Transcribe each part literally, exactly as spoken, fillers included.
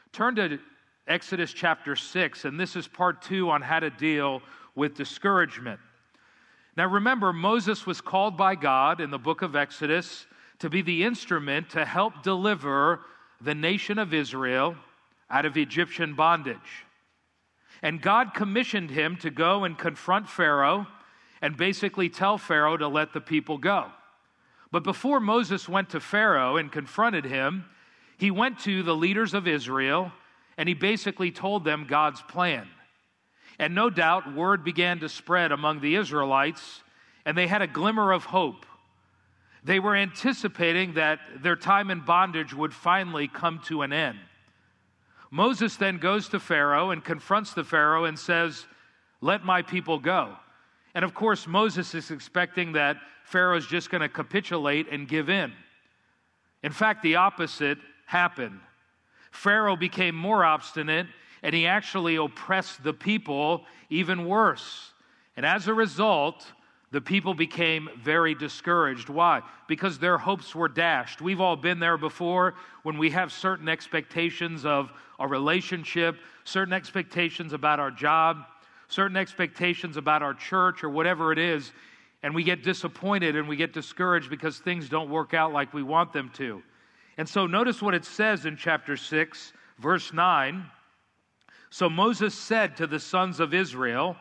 Turn to Exodus chapter six, and this is part two on how to deal with discouragement. Now remember, Moses was called by God in the book of Exodus to be the instrument to help deliver the nation of Israel out of Egyptian bondage. And God commissioned him to go and confront Pharaoh and basically tell Pharaoh to let the people go. But before Moses went to Pharaoh and confronted him, he went to the leaders of Israel and he basically told them God's plan. And no doubt, word began to spread among the Israelites, and they had a glimmer of hope. They were anticipating that their time in bondage would finally come to an end. Moses then goes to Pharaoh and confronts the Pharaoh and says, "Let my people go." And of course, Moses is expecting that Pharaoh's just going to capitulate and give in. In fact, the opposite happened. Pharaoh became more obstinate, and he actually oppressed the people even worse. And as a result, the people became very discouraged. Why? Because their hopes were dashed. We've all been there before when we have certain expectations of a relationship, certain expectations about our job, certain expectations about our church or whatever it is, and we get disappointed and we get discouraged because things don't work out like we want them to. And so notice what it says in chapter six, verse nine. So Moses said to the sons of Israel,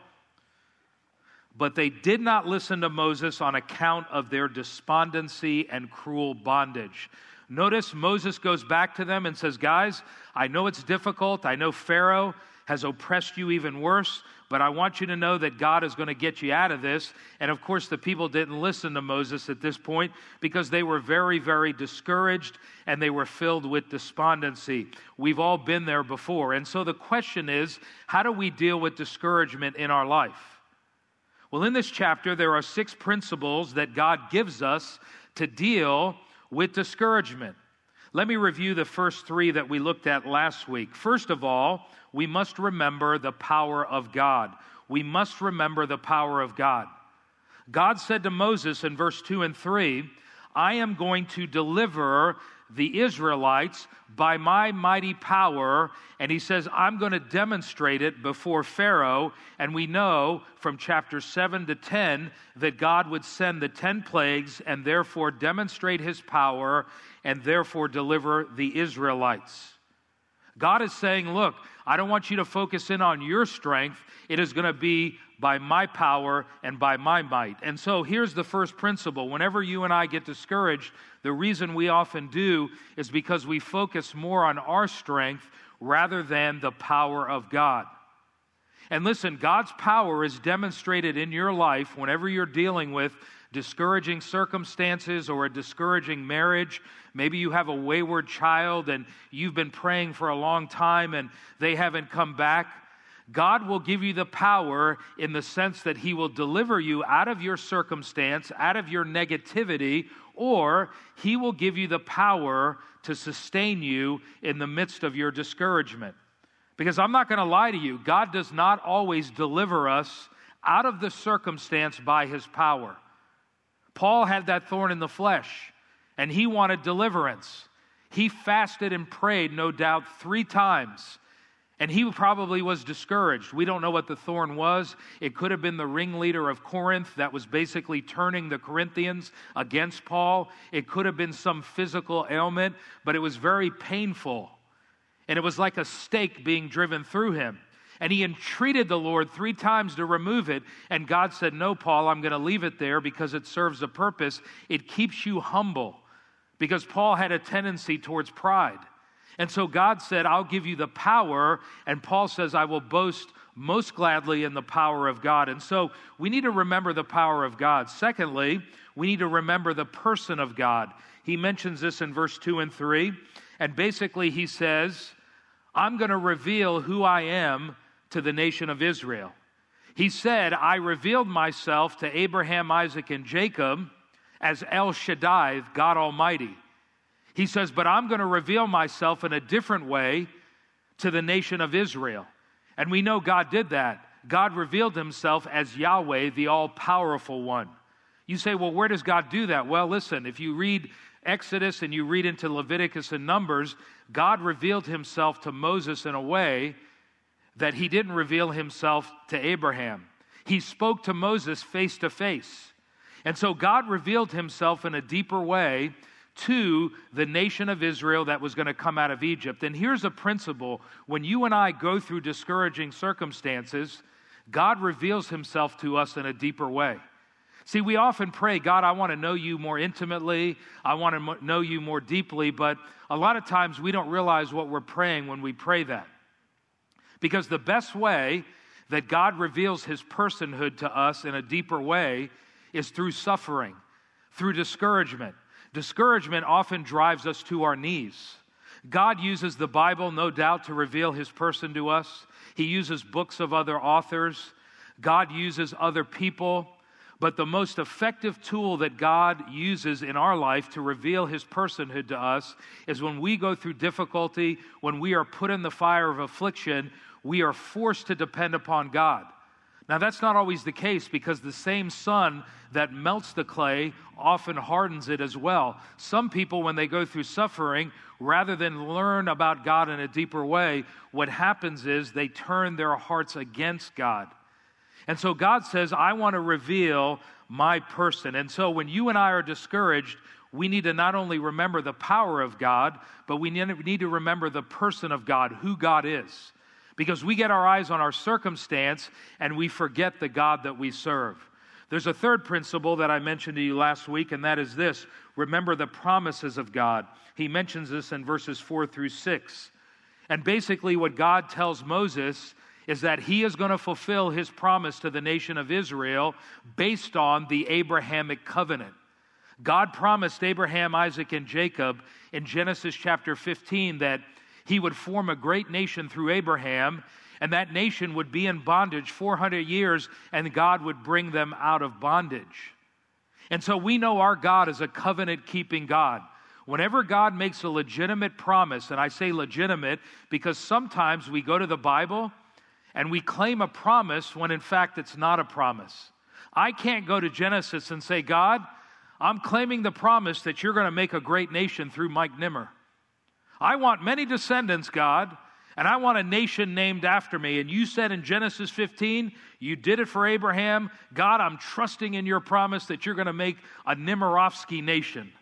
but they did not listen to Moses on account of their despondency and cruel bondage. Notice Moses goes back to them and says, guys, I know it's difficult. I know Pharaoh has oppressed you even worse, but I want you to know that God is going to get you out of this. And of course, the people didn't listen to Moses at this point because they were very, very discouraged and they were filled with despondency. We've all been there before. And so the question is, how do we deal with discouragement in our life? Well, in this chapter, there are six principles that God gives us to deal with discouragement. Let me review the first three that we looked at last week. First of all, we must remember the power of God. We must remember the power of God. God said to Moses in verse two and three, I am going to deliver the Israelites by my mighty power. And he says, I'm going to demonstrate it before Pharaoh. And we know from chapter seven to ten that God would send the ten plagues and therefore demonstrate his power and therefore deliver the Israelites. God is saying, look, I don't want you to focus in on your strength. It is going to be by my power and by my might. And so here's the first principle. Whenever you and I get discouraged, the reason we often do is because we focus more on our strength rather than the power of God. And listen, God's power is demonstrated in your life whenever you're dealing with discouraging circumstances or a discouraging marriage. Maybe you have a wayward child and you've been praying for a long time and they haven't come back. God will give you the power in the sense that he will deliver you out of your circumstance, out of your negativity, or he will give you the power to sustain you in the midst of your discouragement. Because I'm not going to lie to you, God does not always deliver us out of the circumstance by his power. Paul had that thorn in the flesh, and he wanted deliverance. He fasted and prayed, no doubt, three times. And he probably was discouraged. We don't know what the thorn was. It could have been the ringleader of Corinth that was basically turning the Corinthians against Paul. It could have been some physical ailment, but it was very painful. And it was like a stake being driven through him. And he entreated the Lord three times to remove it. And God said, no, Paul, I'm going to leave it there because it serves a purpose. It keeps you humble. Because Paul had a tendency towards pride. And so God said, I'll give you the power. And Paul says, I will boast most gladly in the power of God. And so we need to remember the power of God. Secondly, we need to remember the person of God. He mentions this in verse two and three. And basically he says, I'm going to reveal who I am to the nation of Israel. He said, I revealed myself to Abraham, Isaac, and Jacob as El Shaddai, God Almighty. He says, but I'm going to reveal myself in a different way to the nation of Israel. And we know God did that. God revealed himself as Yahweh, the all-powerful one. You say, well, where does God do that? Well, listen, if you read Exodus and you read into Leviticus and Numbers, God revealed himself to Moses in a way that he didn't reveal himself to Abraham. He spoke to Moses face to face. And so God revealed himself in a deeper way to the nation of Israel that was going to come out of Egypt. And here's a principle. When you and I go through discouraging circumstances, God reveals himself to us in a deeper way. See, we often pray, God, I want to know you more intimately. I want to know you more deeply. But a lot of times we don't realize what we're praying when we pray that. Because the best way that God reveals his personhood to us in a deeper way is through suffering, through discouragement. Discouragement often drives us to our knees. God uses the Bible, no doubt, to reveal his person to us. He uses books of other authors. God uses other people. But the most effective tool that God uses in our life to reveal his personhood to us is when we go through difficulty, when we are put in the fire of affliction, we are forced to depend upon God. Now, that's not always the case because the same sun that melts the clay often hardens it as well. Some people, when they go through suffering, rather than learn about God in a deeper way, what happens is they turn their hearts against God. And so God says, I want to reveal my person. And so when you and I are discouraged, we need to not only remember the power of God, but we need to remember the person of God, who God is. Because we get our eyes on our circumstance and we forget the God that we serve. There's a third principle that I mentioned to you last week, and that is this. Remember the promises of God. He mentions this in verses four through six. And basically what God tells Moses is that he is going to fulfill his promise to the nation of Israel based on the Abrahamic covenant. God promised Abraham, Isaac, and Jacob in Genesis chapter fifteen that he would form a great nation through Abraham, and that nation would be in bondage four hundred years, and God would bring them out of bondage. And so we know our God is a covenant-keeping God. Whenever God makes a legitimate promise, and I say legitimate because sometimes we go to the Bible and we claim a promise when in fact it's not a promise. I can't go to Genesis and say, God, I'm claiming the promise that you're going to make a great nation through Mike Nimmer. I want many descendants, God, and I want a nation named after me. And you said in Genesis fifteen, you did it for Abraham. God, I'm trusting in your promise that you're going to make a Nimirovsky nation.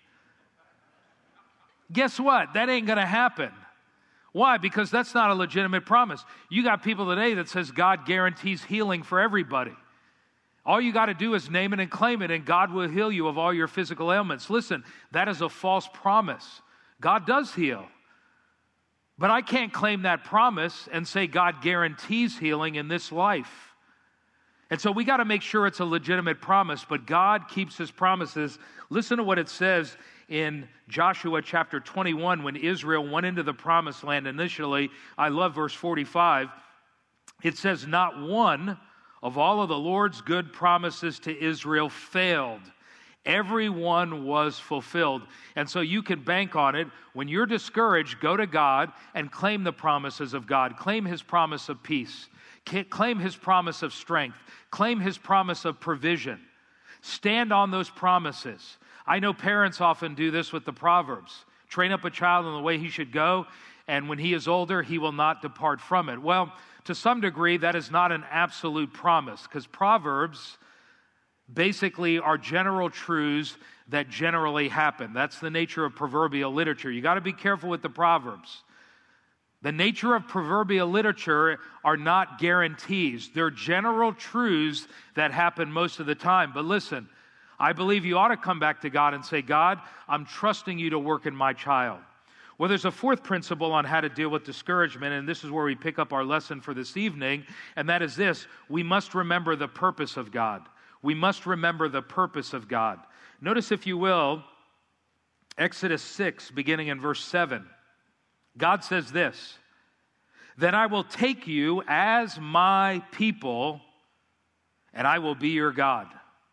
Guess what? That ain't going to happen. Why? Because that's not a legitimate promise. You got people today that says God guarantees healing for everybody. All you got to do is name it and claim it, and God will heal you of all your physical ailments. Listen, that is a false promise. God does heal. But I can't claim that promise and say God guarantees healing in this life. And so we got to make sure it's a legitimate promise, but God keeps his promises. Listen to what it says in Joshua chapter twenty-one when Israel went into the promised land initially. I love verse forty-five. It says, not one of all of the Lord's good promises to Israel failed. Every one was fulfilled. And so you can bank on it. When you're discouraged, go to God and claim the promises of God. Claim his promise of peace. Claim his promise of strength. Claim his promise of provision. Stand on those promises. I know parents often do this with the Proverbs. Train up a child in the way he should go, and when he is older, he will not depart from it. Well, to some degree, that is not an absolute promise, because Proverbs basically are general truths that generally happen. That's the nature of proverbial literature. You got to be careful with the Proverbs. The nature of proverbial literature are not guarantees. They're general truths that happen most of the time. But listen, I believe you ought to come back to God and say, God, I'm trusting you to work in my child. Well, there's a fourth principle on how to deal with discouragement, and this is where we pick up our lesson for this evening, and that is this: we must remember the purpose of God. We must remember the purpose of God. Notice, if you will, Exodus six, beginning in verse seven. God says this, then I will take you as my people, and I will be your God.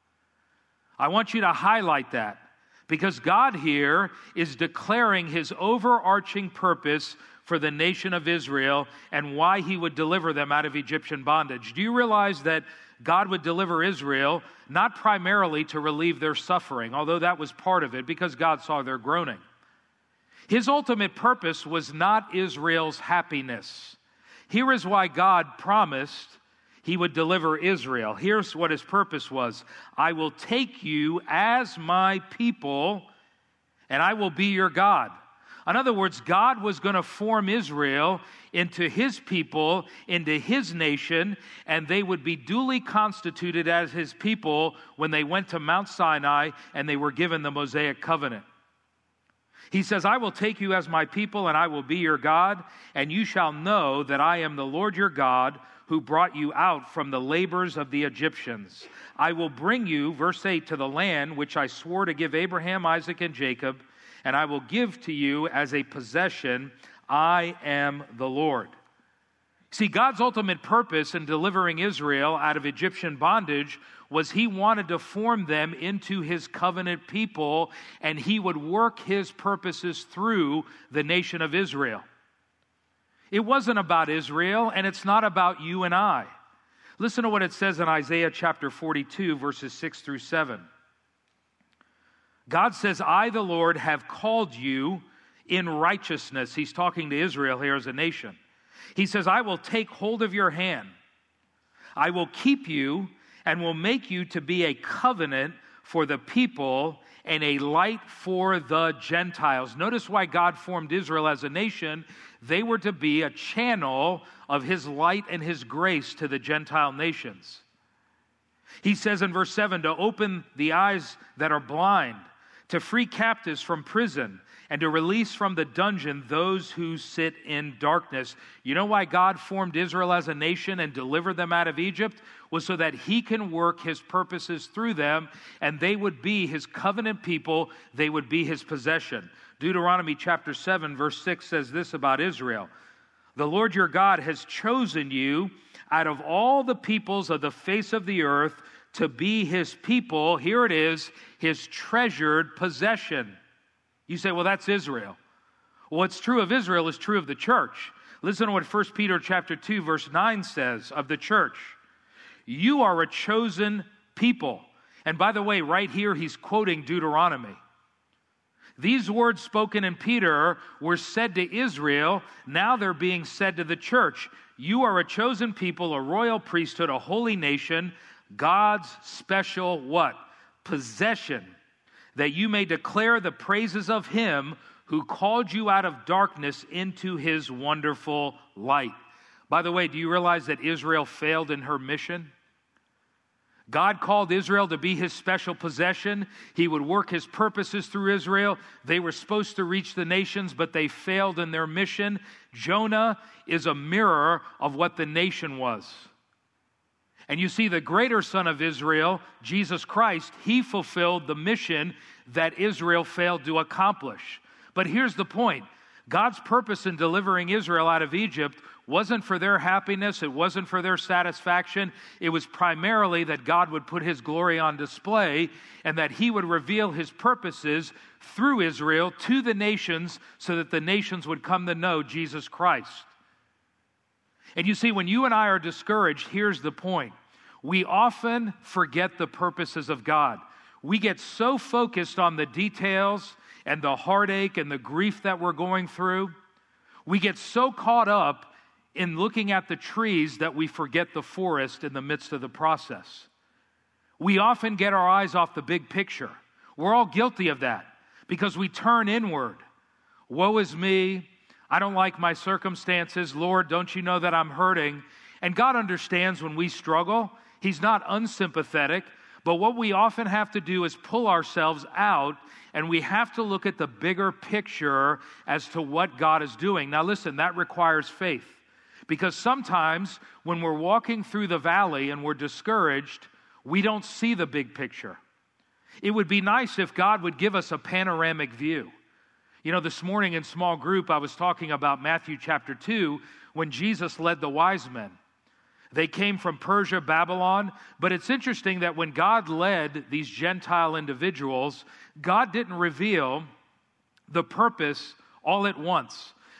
I want you to highlight that, because God here is declaring his overarching purpose for the nation of Israel and why he would deliver them out of Egyptian bondage. Do you realize that God would deliver Israel not primarily to relieve their suffering, although that was part of it because God saw their groaning? His ultimate purpose was not Israel's happiness. Here is why God promised he would deliver Israel. Here's what his purpose was. I will take you as my people, and I will be your God. In other words, God was going to form Israel into his people, into his nation, and they would be duly constituted as his people when they went to Mount Sinai and they were given the Mosaic covenant. He says, I will take you as my people, and I will be your God, and you shall know that I am the Lord your God, who brought you out from the labors of the Egyptians. I will bring you, verse eight, to the land which I swore to give Abraham, Isaac, and Jacob, and I will give to you as a possession. I am the Lord. See, God's ultimate purpose in delivering Israel out of Egyptian bondage was he wanted to form them into his covenant people, and he would work his purposes through the nation of Israel. It wasn't about Israel, and it's not about you and I. Listen to what it says in Isaiah chapter forty-two, verses six through seven. God says, I, the Lord, have called you in righteousness. He's talking to Israel here as a nation. He says, I will take hold of your hand. I will keep you and will make you to be a covenant for the people and a light for the Gentiles. Notice why God formed Israel as a nation. They were to be a channel of his light and his grace to the Gentile nations. He says in verse seven, to open the eyes that are blind, to free captives from prison, and to release from the dungeon those who sit in darkness. You know why God formed Israel as a nation and delivered them out of Egypt? Was so that he can work his purposes through them, and they would be his covenant people. They would be his possession. Deuteronomy chapter seven, verse six says this about Israel. The Lord your God has chosen you out of all the peoples of the face of the earth to be his people. Here it is, his treasured possession. You say, well, that's Israel. What's true of Israel is true of the church. Listen to what First Peter chapter two, verse nine says of the church. You are a chosen people. And by the way, right here, he's quoting Deuteronomy. These words spoken in Peter were said to Israel. Now they're being said to the church. You are a chosen people, a royal priesthood, a holy nation, God's special what? Possession, that you may declare the praises of him who called you out of darkness into his wonderful light. By the way, do you realize that Israel failed in her mission? God called Israel to be his special possession. He would work his purposes through Israel. They were supposed to reach the nations, but they failed in their mission. Jonah is a mirror of what the nation was. And you see, the greater son of Israel, Jesus Christ, he fulfilled the mission that Israel failed to accomplish. But here's the point. God's purpose in delivering Israel out of Egypt wasn't for their happiness. It wasn't for their satisfaction. It was primarily that God would put his glory on display and that he would reveal his purposes through Israel to the nations so that the nations would come to know Jesus Christ. And you see, when you and I are discouraged, here's the point. We often forget the purposes of God. We get so focused on the details and the heartache and the grief that we're going through. We get so caught up in looking at the trees that we forget the forest in the midst of the process. We often get our eyes off the big picture. We're all guilty of that because we turn inward. Woe is me. I don't like my circumstances. Lord, don't you know that I'm hurting? And God understands when we struggle. He's not unsympathetic. But what we often have to do is pull ourselves out, and we have to look at the bigger picture as to what God is doing. Now listen, that requires faith. Because sometimes when we're walking through the valley and we're discouraged, we don't see the big picture. It would be nice if God would give us a panoramic view. You know, this morning in small group, I was talking about Matthew chapter two, when Jesus led the wise men. They came from Persia, Babylon, but it's interesting that when God led these Gentile individuals, God didn't reveal the purpose all at once.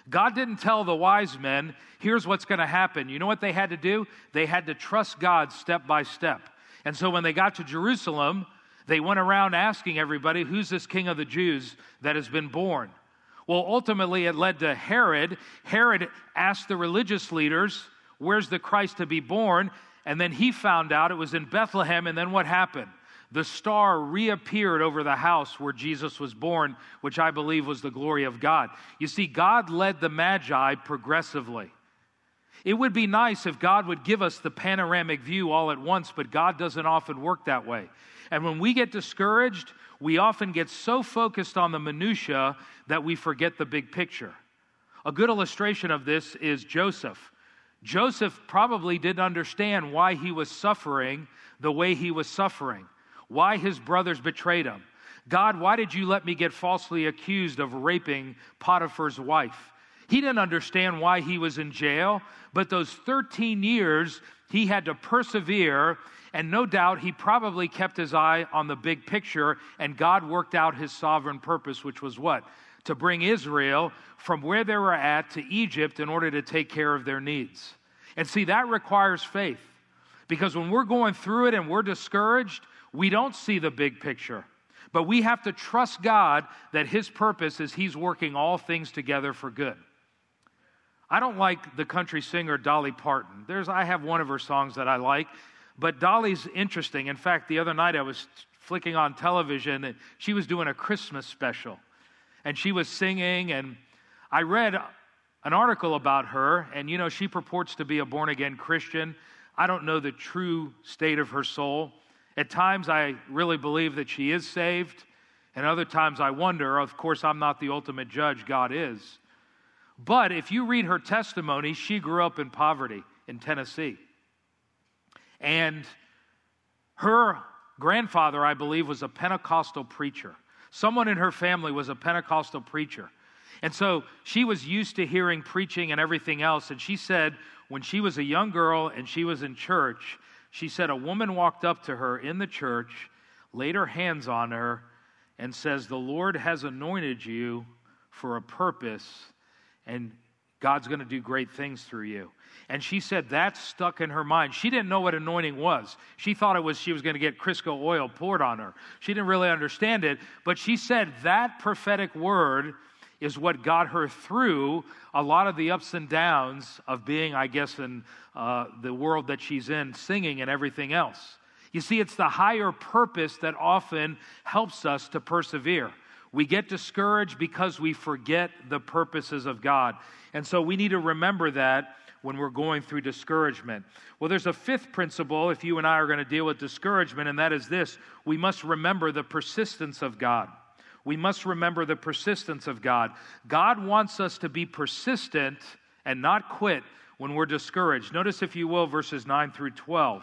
God didn't tell the wise men, here's what's going to happen. You know what they had to do? They had to trust God step by step. And so when they got to Jerusalem, they went around asking everybody, who's this king of the Jews that has been born? Well, ultimately it led to Herod. Herod asked the religious leaders, where's the Christ to be born? And then he found out it was in Bethlehem, and then what happened? The star reappeared over the house where Jesus was born, which I believe was the glory of God. You see, God led the Magi progressively. It would be nice if God would give us the panoramic view all at once, but God doesn't often work that way. And when we get discouraged, we often get so focused on the minutia that we forget the big picture. A good illustration of this is Joseph. Joseph probably didn't understand why he was suffering the way he was suffering. Why his brothers betrayed him. God, why did you let me get falsely accused of raping Potiphar's wife? He didn't understand why he was in jail, but those thirteen years he had to persevere, and no doubt he probably kept his eye on the big picture, and God worked out his sovereign purpose, which was what? To bring Israel from where they were at to Egypt in order to take care of their needs. And see, that requires faith, because when we're going through it and we're discouraged, we don't see the big picture, but we have to trust God that his purpose is he's working all things together for good. I don't like the country singer Dolly Parton. There's, I have one of her songs that I like, but Dolly's interesting. In fact, the other night I was flicking on television and she was doing a Christmas special and she was singing, and I read an article about her, and you know, she purports to be a born-again Christian. I don't know the true state of her soul. At times, I really believe that she is saved, and other times I wonder. Of course, I'm not the ultimate judge, God is. But if you read her testimony, she grew up in poverty in Tennessee. And her grandfather, I believe, was a Pentecostal preacher. Someone in her family was a Pentecostal preacher. And so she was used to hearing preaching and everything else, and she said when she was a young girl and she was in church, she said a woman walked up to her in the church, laid her hands on her, and says, the Lord has anointed you for a purpose, and God's going to do great things through you. And she said that stuck in her mind. She didn't know what anointing was. She thought it was she was going to get Crisco oil poured on her. She didn't really understand it, but she said that prophetic word is what got her through a lot of the ups and downs of being, I guess, in uh, the world that she's in, singing and everything else. You see, it's the higher purpose that often helps us to persevere. We get discouraged because we forget the purposes of God. And so we need to remember that when we're going through discouragement. Well, there's a fifth principle if you and I are going to deal with discouragement, and that is this: we must remember the persistence of God. We must remember the persistence of God. God wants us to be persistent and not quit when we're discouraged. Notice, if you will, verses nine through twelve.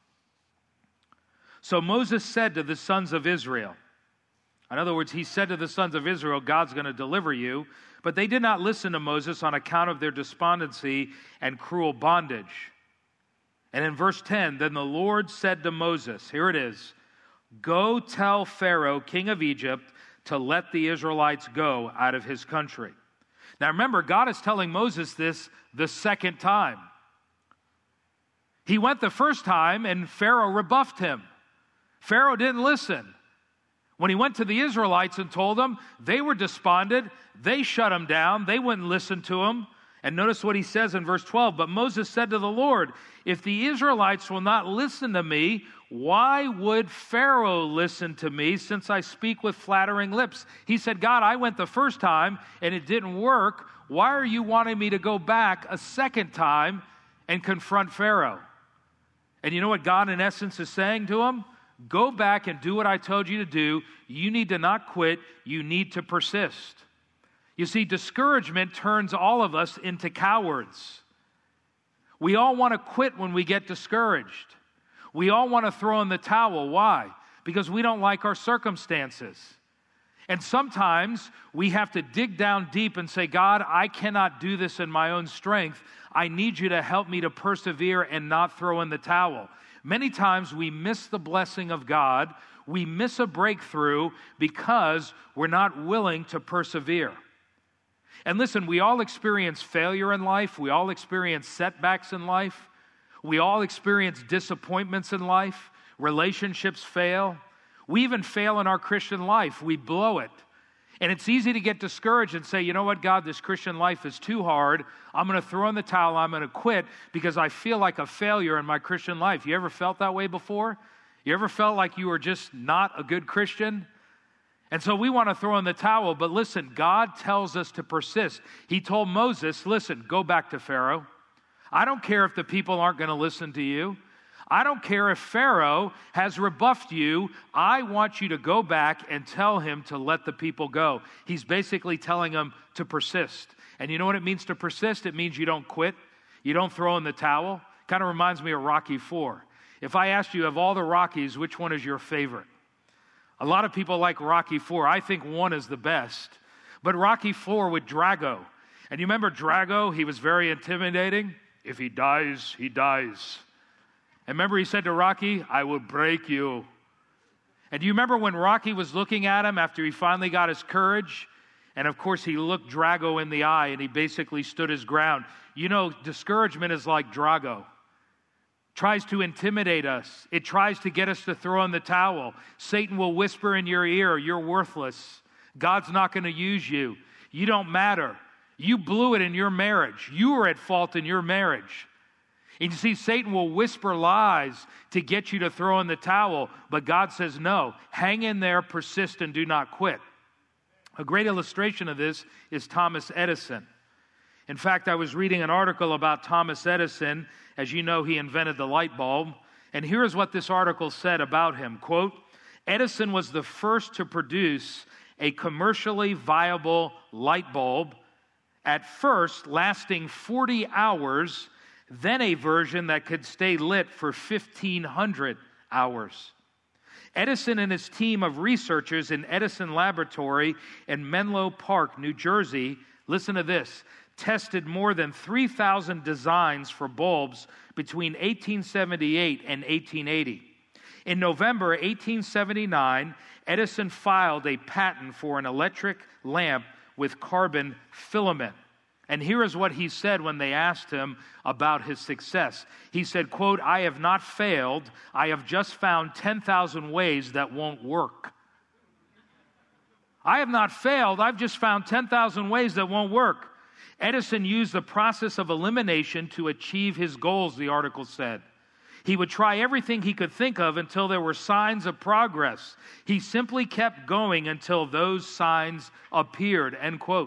So Moses said to the sons of Israel, in other words, he said to the sons of Israel, God's going to deliver you, but they did not listen to Moses on account of their despondency and cruel bondage. And in verse ten, then the Lord said to Moses, here it is, go tell Pharaoh, king of Egypt, to let the Israelites go out of his country. Now remember, God is telling Moses this the second time. He went the first time and Pharaoh rebuffed him. Pharaoh didn't listen. When he went to the Israelites and told them, they were despondent. They shut him down. They wouldn't listen to him. And notice what he says in verse twelve. But Moses said to the Lord, if the Israelites will not listen to me, why would Pharaoh listen to me since I speak with flattering lips? He said, God, I went the first time and it didn't work. Why are you wanting me to go back a second time and confront Pharaoh? And you know what God in essence is saying to him? Go back and do what I told you to do. You need to not quit. You need to persist. You see, discouragement turns all of us into cowards. We all want to quit when we get discouraged. We all want to throw in the towel. Why? Because we don't like our circumstances. And sometimes we have to dig down deep and say, God, I cannot do this in my own strength. I need you to help me to persevere and not throw in the towel. Many times we miss the blessing of God. We miss a breakthrough because we're not willing to persevere. And listen, we all experience failure in life. We all experience setbacks in life. We all experience disappointments in life. Relationships fail. We even fail in our Christian life. We blow it. And it's easy to get discouraged and say, you know what, God, this Christian life is too hard. I'm going to throw in the towel. I'm going to quit because I feel like a failure in my Christian life. You ever felt that way before? You ever felt like you were just not a good Christian? And so we want to throw in the towel, but listen, God tells us to persist. He told Moses, listen, go back to Pharaoh. I don't care if the people aren't going to listen to you. I don't care if Pharaoh has rebuffed you. I want you to go back and tell him to let the people go. He's basically telling them to persist. And you know what it means to persist? It means you don't quit. You don't throw in the towel. Kind of reminds me of Rocky four. If I asked you, of all the Rockies, which one is your favorite? A lot of people like Rocky four. I think one is the best. But Rocky four with Drago. And you remember Drago? He was very intimidating. If he dies, he dies. And remember he said to Rocky, I will break you. And do you remember when Rocky was looking at him after he finally got his courage? And of course he looked Drago in the eye and he basically stood his ground. You know, discouragement is like Drago. Tries to intimidate us. It tries to get us to throw in the towel. Satan will whisper in your ear, you're worthless. God's not going to use you. You don't matter. You blew it in your marriage. You were at fault in your marriage. And you see, Satan will whisper lies to get you to throw in the towel. But God says, no, hang in there, persist, and do not quit. A great illustration of this is Thomas Edison. In fact, I was reading an article about Thomas Edison. As you know, he invented the light bulb. And here's what this article said about him. Quote, Edison was the first to produce a commercially viable light bulb, at first lasting forty hours, then a version that could stay lit for fifteen hundred hours. Edison and his team of researchers in Edison Laboratory in Menlo Park, New Jersey, listen to this, tested more than three thousand designs for bulbs between eighteen seventy-eight and eighteen eighty. In November eighteen seventy-nine, Edison filed a patent for an electric lamp with carbon filament. And here is what he said when they asked him about his success. He said, quote, I have not failed. I have just found ten thousand ways that won't work. I have not failed. I've just found ten thousand ways that won't work. Edison used the process of elimination to achieve his goals, the article said. He would try everything he could think of until there were signs of progress. He simply kept going until those signs appeared, end quote.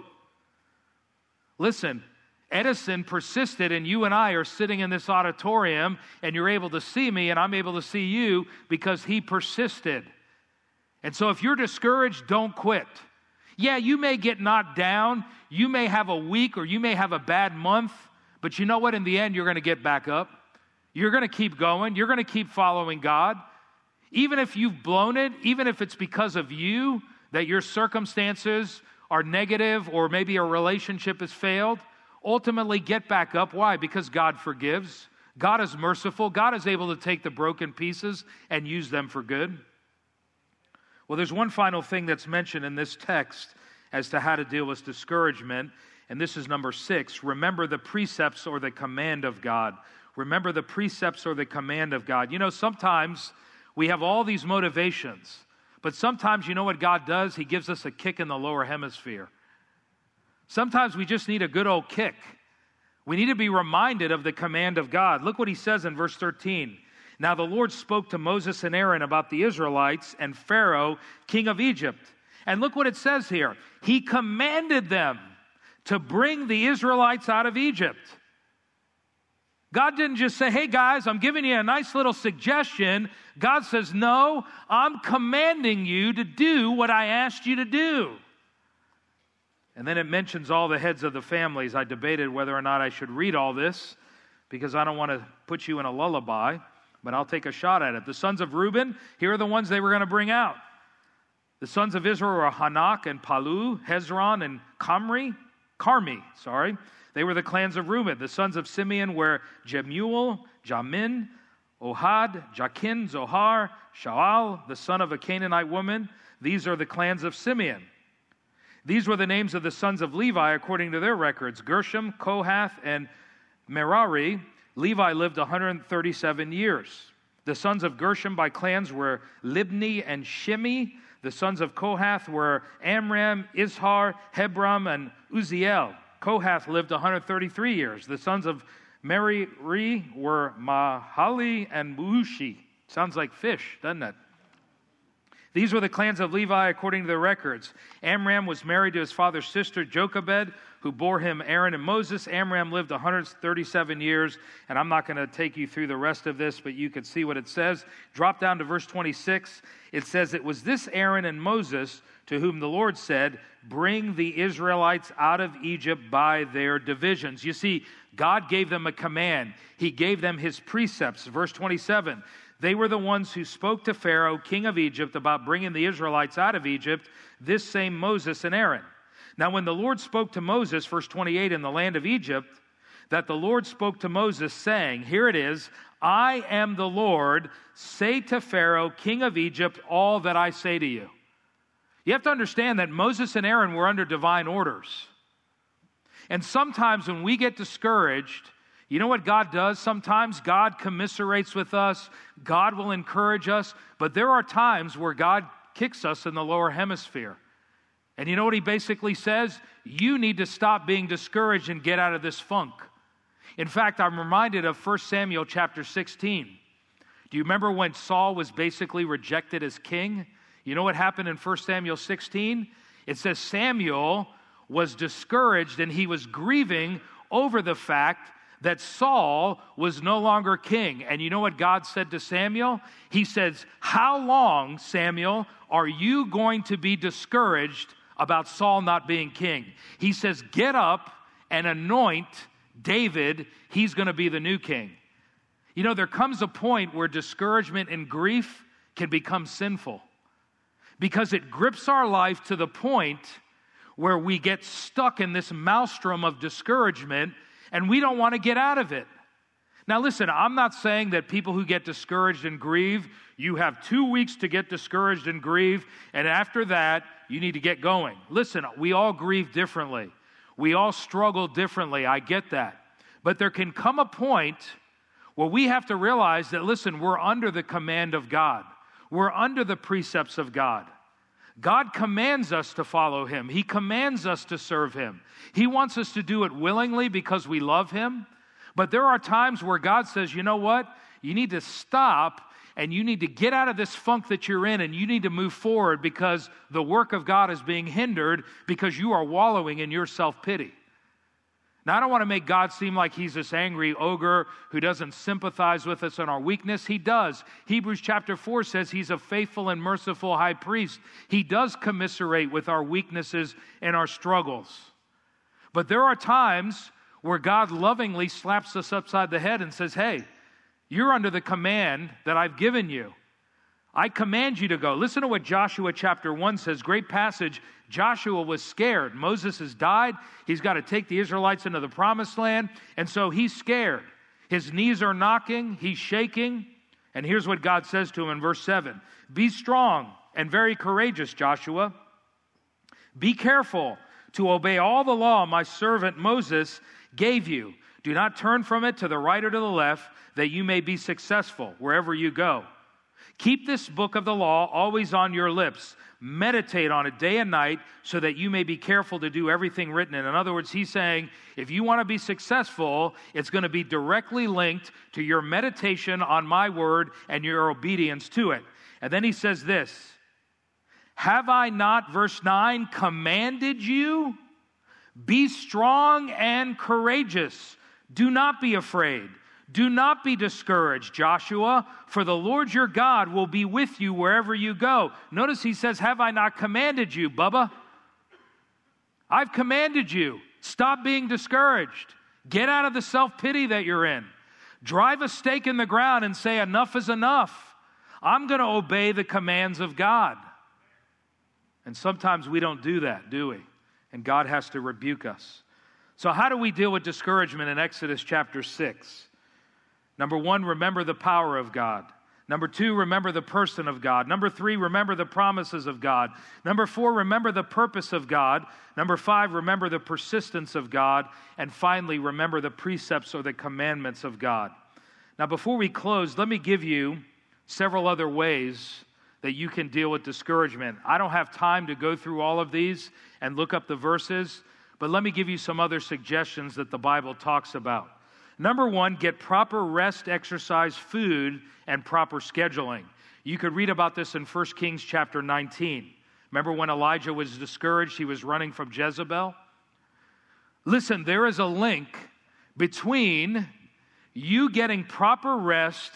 Listen, Edison persisted, and you and I are sitting in this auditorium, and you're able to see me, and I'm able to see you because he persisted. And so if you're discouraged, don't quit. Yeah, you may get knocked down, you may have a week, or you may have a bad month, but you know what? In the end, you're going to get back up. You're going to keep going. You're going to keep following God. Even if you've blown it, even if it's because of you, that your circumstances are negative, or maybe a relationship has failed, ultimately get back up. Why? Because God forgives. God is merciful. God is able to take the broken pieces and use them for good. Well, there's one final thing that's mentioned in this text as to how to deal with discouragement, and this is number six. Remember the precepts or the command of God. Remember the precepts or the command of God. You know, sometimes we have all these motivations, but sometimes you know what God does? He gives us a kick in the lower hemisphere. Sometimes we just need a good old kick. We need to be reminded of the command of God. Look what he says in verse thirteen. Now the Lord spoke to Moses and Aaron about the Israelites and Pharaoh, king of Egypt. And look what it says here. He commanded them to bring the Israelites out of Egypt. God didn't just say, hey guys, I'm giving you a nice little suggestion. God says, no, I'm commanding you to do what I asked you to do. And then it mentions all the heads of the families. I debated whether or not I should read all this because I don't want to put you in a lullaby, but I'll take a shot at it. The sons of Reuben, here are the ones they were going to bring out. The sons of Israel were Hanak and Palu, Hezron and Kamri, Carmi, sorry. They were the clans of Reuben. The sons of Simeon were Jemuel, Jamin, Ohad, Jakin, Zohar, Shaal, the son of a Canaanite woman. These are the clans of Simeon. These were the names of the sons of Levi according to their records: Gershom, Kohath, and Merari. Levi lived one hundred thirty-seven years. The sons of Gershom by clans were Libni and Shimi. The sons of Kohath were Amram, Izhar, Hebron, and Uzziel. Kohath lived one hundred thirty-three years. The sons of Merari were Mahali and Mushi. Sounds like fish, doesn't it? These were the clans of Levi according to their records. Amram was married to his father's sister, Jochebed, who bore him Aaron and Moses. Amram lived one hundred thirty-seven years, and I'm not going to take you through the rest of this, but you can see what it says. Drop down to verse twenty-six. It says, "It was this Aaron and Moses to whom the Lord said, 'Bring the Israelites out of Egypt by their divisions.'" You see, God gave them a command. He gave them his precepts. Verse twenty-seven, "They were the ones who spoke to Pharaoh, king of Egypt, about bringing the Israelites out of Egypt, this same Moses and Aaron. Now when the Lord spoke to Moses," verse twenty-eight, "in the land of Egypt, that the Lord spoke to Moses, saying," here it is, "I am the Lord, say to Pharaoh, king of Egypt, all that I say to you." You have to understand that Moses and Aaron were under divine orders. And sometimes when we get discouraged, you know what God does? Sometimes God commiserates with us. God will encourage us. But there are times where God kicks us in the lower hemisphere. And you know what he basically says? You need to stop being discouraged and get out of this funk. In fact, I'm reminded of First Samuel chapter sixteen. Do you remember when Saul was basically rejected as king? You know what happened in First Samuel sixteen? It says Samuel was discouraged and he was grieving over the fact that Saul was no longer king. And you know what God said to Samuel? He says, "How long, Samuel, are you going to be discouraged about Saul not being king?" He says, "Get up and anoint David. He's going to be the new king." You know, there comes a point where discouragement and grief can become sinful because it grips our life to the point where we get stuck in this maelstrom of discouragement and we don't want to get out of it. Now listen, I'm not saying that people who get discouraged and grieve, you have two weeks to get discouraged and grieve, and after that, you need to get going. Listen, we all grieve differently. We all struggle differently. I get that. But there can come a point where we have to realize that, listen, we're under the command of God. We're under the precepts of God. God commands us to follow him. He commands us to serve him. He wants us to do it willingly because we love him. But there are times where God says, you know what? You need to stop and you need to get out of this funk that you're in and you need to move forward because the work of God is being hindered because you are wallowing in your self-pity. Now, I don't want to make God seem like he's this angry ogre who doesn't sympathize with us in our weakness. He does. Hebrews chapter four says he's a faithful and merciful high priest. He does commiserate with our weaknesses and our struggles. But there are times where God lovingly slaps us upside the head and says, hey, you're under the command that I've given you. I command you to go. Listen to what Joshua chapter one says. Great passage. Joshua was scared. Moses has died. He's got to take the Israelites into the promised land. And so he's scared. His knees are knocking. He's shaking. And here's what God says to him in verse seven. Be strong and very courageous, Joshua. Be careful to obey all the law my servant Moses gave you. Do not turn from it to the right or to the left, that you may be successful wherever you go. Keep this book of the law always on your lips. Meditate on it day and night so that you may be careful to do everything written in it. In other words, he's saying, if you want to be successful, it's going to be directly linked to your meditation on my word and your obedience to it. And then he says this, have I not, verse nine, commanded you? Be strong and courageous. Do not be afraid. Do not be discouraged, Joshua, for the Lord your God will be with you wherever you go. Notice he says, have I not commanded you, Bubba? I've commanded you. Stop being discouraged. Get out of the self-pity that you're in. Drive a stake in the ground and say, enough is enough. I'm going to obey the commands of God. And sometimes we don't do that, do we? And God has to rebuke us. So how do we deal with discouragement in Exodus chapter six? Number one, remember the power of God. Number two, remember the person of God. Number three, remember the promises of God. Number four, remember the purpose of God. Number five, remember the persistence of God. And finally, remember the precepts or the commandments of God. Now, before we close, let me give you several other ways that you can deal with discouragement. I don't have time to go through all of these and look up the verses, but let me give you some other suggestions that the Bible talks about. Number one, get proper rest, exercise, food, and proper scheduling. You could read about this in First Kings chapter nineteen. Remember when Elijah was discouraged, he was running from Jezebel? Listen, there is a link between you getting proper rest,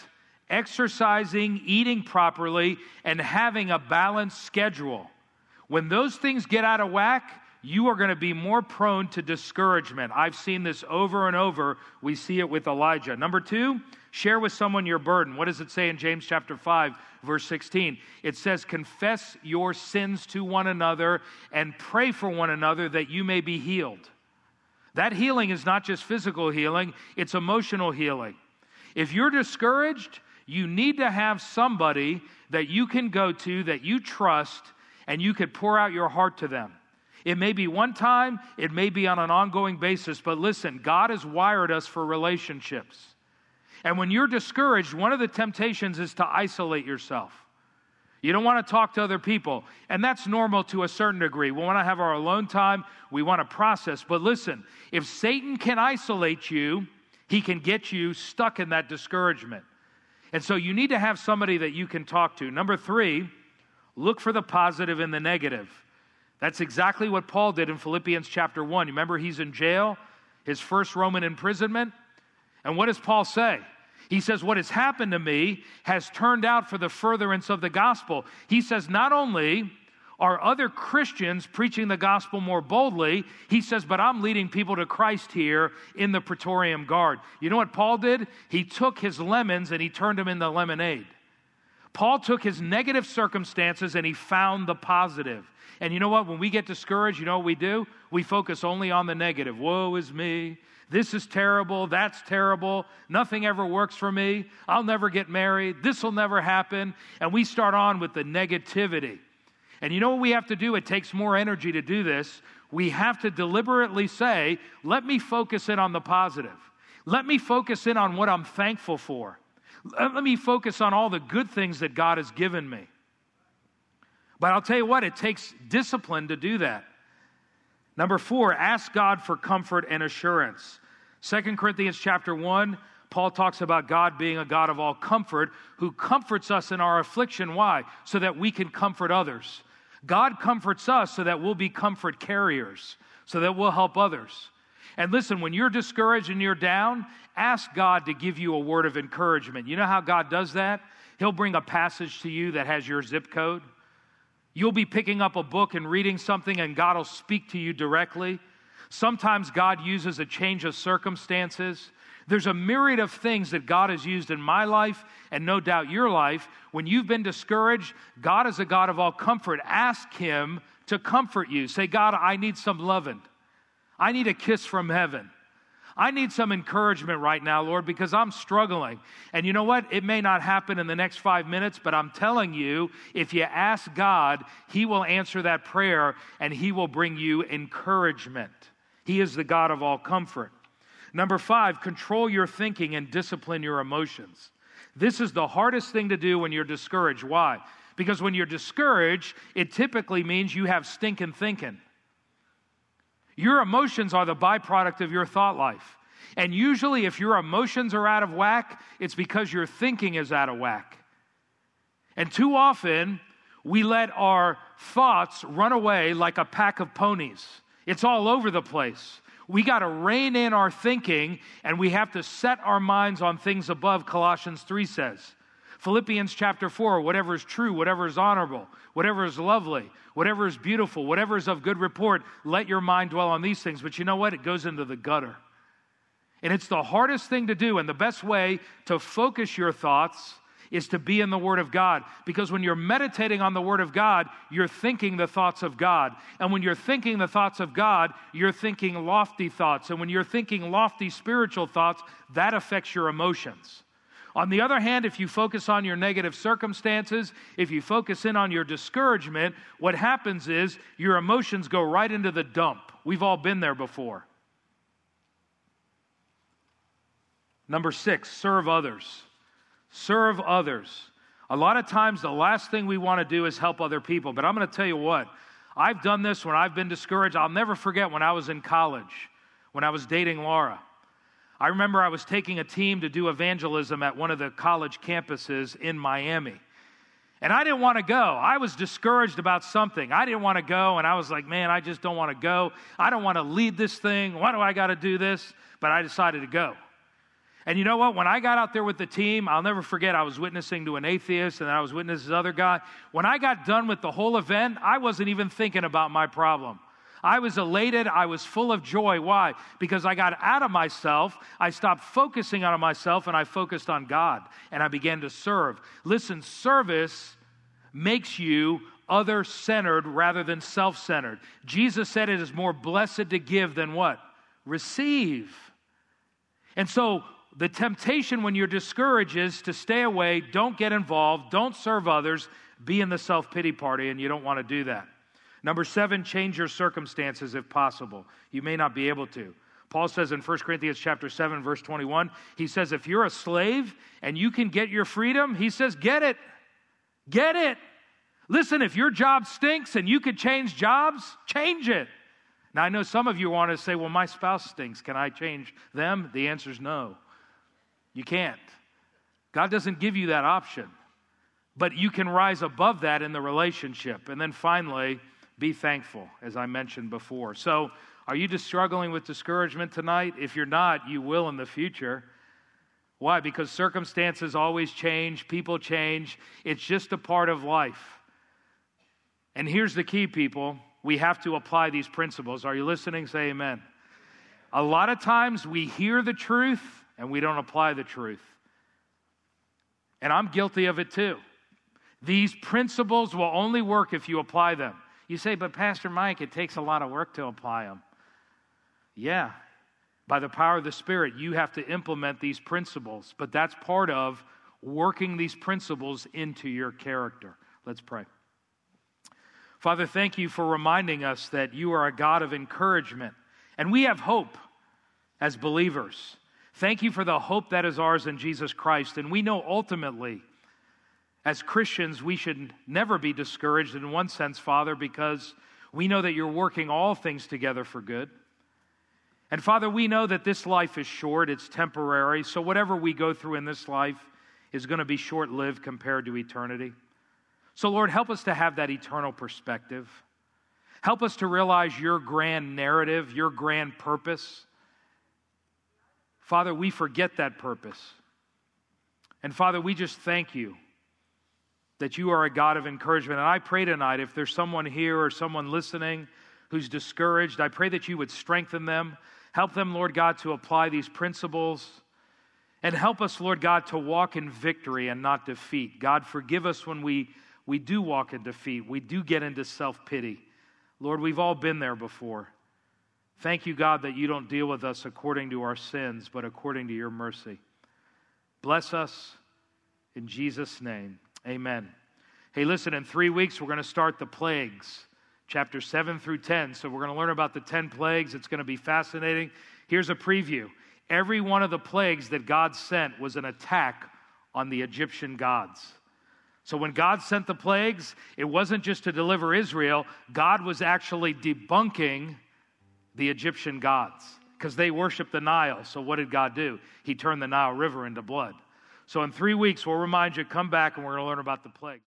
exercising, eating properly, and having a balanced schedule. When those things get out of whack, you are going to be more prone to discouragement. I've seen this over and over. We see it with Elijah. Number two, share with someone your burden. What does it say in James chapter five, verse sixteen? It says, confess your sins to one another and pray for one another that you may be healed. That healing is not just physical healing, it's emotional healing. If you're discouraged, you need to have somebody that you can go to, that you trust, and you could pour out your heart to them. It may be one time, it may be on an ongoing basis, but listen, God has wired us for relationships. And when you're discouraged, one of the temptations is to isolate yourself. You don't want to talk to other people, and that's normal to a certain degree. We want to have our alone time, we want to process. But listen, if Satan can isolate you, he can get you stuck in that discouragement. And so you need to have somebody that you can talk to. Number three, look for the positive in the negative. That's exactly what Paul did in Philippians chapter one. You remember he's in jail, his first Roman imprisonment? And what does Paul say? He says, what has happened to me has turned out for the furtherance of the gospel. He says, not only are other Christians preaching the gospel more boldly, he says, but I'm leading people to Christ here in the Praetorian Guard. You know what Paul did? He took his lemons and he turned them into lemonade. Paul took his negative circumstances and he found the positive. And you know what? When we get discouraged, you know what we do? We focus only on the negative. Woe is me. This is terrible. That's terrible. Nothing ever works for me. I'll never get married. This will never happen. And we start on with the negativity. And you know what we have to do? It takes more energy to do this. We have to deliberately say, let me focus in on the positive. Let me focus in on what I'm thankful for. Let me focus on all the good things that God has given me. But I'll tell you what, it takes discipline to do that. Number four, ask God for comfort and assurance. Second Corinthians chapter one, Paul talks about God being a God of all comfort who comforts us in our affliction. Why? So that we can comfort others. God comforts us so that we'll be comfort carriers, so that we'll help others. And listen, when you're discouraged and you're down, ask God to give you a word of encouragement. You know how God does that? He'll bring a passage to you that has your zip code. You'll be picking up a book and reading something and God will speak to you directly. Sometimes God uses a change of circumstances. There's a myriad of things that God has used in my life and no doubt your life. When you've been discouraged, God is a God of all comfort. Ask Him to comfort you. Say, God, I need some loving. I need a kiss from heaven. I need some encouragement right now, Lord, because I'm struggling. And you know what? It may not happen in the next five minutes, but I'm telling you, if you ask God, He will answer that prayer and He will bring you encouragement. He is the God of all comfort. Number five, control your thinking and discipline your emotions. This is the hardest thing to do when you're discouraged. Why? Because when you're discouraged, it typically means you have stinking thinking. Your emotions are the byproduct of your thought life. And usually if your emotions are out of whack, it's because your thinking is out of whack. And too often, we let our thoughts run away like a pack of ponies. It's all over the place. We got to rein in our thinking, and we have to set our minds on things above, Colossians three says. Philippians chapter four, whatever is true, whatever is honorable, whatever is lovely, whatever is beautiful, whatever is of good report, let your mind dwell on these things. But you know what? It goes into the gutter. And it's the hardest thing to do, and the best way to focus your thoughts is to be in the Word of God. Because when you're meditating on the Word of God, you're thinking the thoughts of God. And when you're thinking the thoughts of God, you're thinking lofty thoughts. And when you're thinking lofty spiritual thoughts, that affects your emotions. On the other hand, if you focus on your negative circumstances, if you focus in on your discouragement, what happens is your emotions go right into the dump. We've all been there before. Number six, serve others. Serve others. A lot of times the last thing we want to do is help other people, but I'm going to tell you what, I've done this when I've been discouraged. I'll never forget when I was in college, when I was dating Laura. I remember I was taking a team to do evangelism at one of the college campuses in Miami. And I didn't want to go. I was discouraged about something. I didn't want to go, and I was like, man, I just don't want to go. I don't want to lead this thing. Why do I got to do this? But I decided to go. And you know what? When I got out there with the team, I'll never forget, I was witnessing to an atheist, and I was witnessing to this other guy. When I got done with the whole event, I wasn't even thinking about my problem. I was elated. I was full of joy. Why? Because I got out of myself. I stopped focusing on myself, and I focused on God, and I began to serve. Listen, service makes you other-centered rather than self-centered. Jesus said it is more blessed to give than what? Receive. And so the temptation when you're discouraged is to stay away, don't get involved, don't serve others, be in the self-pity party, and you don't want to do that. Number seven, change your circumstances if possible. You may not be able to. Paul says in First Corinthians chapter seven, verse twenty-one, he says, if you're a slave and you can get your freedom, he says, get it. Get it. Listen, if your job stinks and you could change jobs, change it. Now, I know some of you want to say, well, my spouse stinks. Can I change them? The answer is no. You can't. God doesn't give you that option. But you can rise above that in the relationship. And then finally, be thankful, as I mentioned before. So, are you just struggling with discouragement tonight? If you're not, you will in the future. Why? Because circumstances always change, people change. It's just a part of life. And here's the key, people. We have to apply these principles. Are you listening? Say amen. A lot of times we hear the truth and we don't apply the truth. And I'm guilty of it too. These principles will only work if you apply them. You say, but Pastor Mike, it takes a lot of work to apply them. Yeah, by the power of the Spirit, you have to implement these principles. But that's part of working these principles into your character. Let's pray. Father, thank you for reminding us that you are a God of encouragement. And we have hope as believers. Thank you for the hope that is ours in Jesus Christ. And we know ultimately, as Christians, we should never be discouraged in one sense, Father, because we know that you're working all things together for good. And Father, we know that this life is short, it's temporary, so whatever we go through in this life is going to be short-lived compared to eternity. So Lord, help us to have that eternal perspective. Help us to realize your grand narrative, your grand purpose. Father, we forget that purpose. And Father, we just thank you that you are a God of encouragement. And I pray tonight, if there's someone here or someone listening who's discouraged, I pray that you would strengthen them. Help them, Lord God, to apply these principles. And help us, Lord God, to walk in victory and not defeat. God, forgive us when we, we do walk in defeat. We do get into self-pity. Lord, we've all been there before. Thank you, God, that you don't deal with us according to our sins, but according to your mercy. Bless us in Jesus' name. Amen. Hey, listen, in three weeks, we're going to start the plagues, chapter seven through ten. So we're going to learn about the ten plagues. It's going to be fascinating. Here's a preview. Every one of the plagues that God sent was an attack on the Egyptian gods. So when God sent the plagues, it wasn't just to deliver Israel. God was actually debunking the Egyptian gods because they worshiped the Nile. So what did God do? He turned the Nile River into blood. So in three weeks, we'll remind you, come back and we're going to learn about the plague.